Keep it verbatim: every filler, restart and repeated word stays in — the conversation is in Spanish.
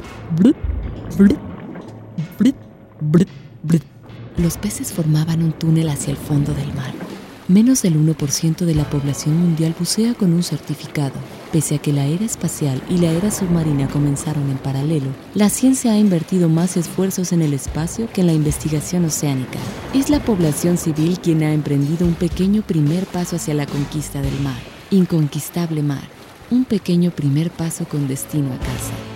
Blut, blut, blut, blut, blut. Los peces formaban un túnel hacia el fondo del mar. Menos del uno por ciento de la población mundial bucea con un certificado. Pese a que la era espacial y la era submarina comenzaron en paralelo, la ciencia ha invertido más esfuerzos en el espacio que en la investigación oceánica. Es la población civil quien ha emprendido un pequeño primer paso hacia la conquista del mar. Inconquistable mar. Un pequeño primer paso con destino a casa.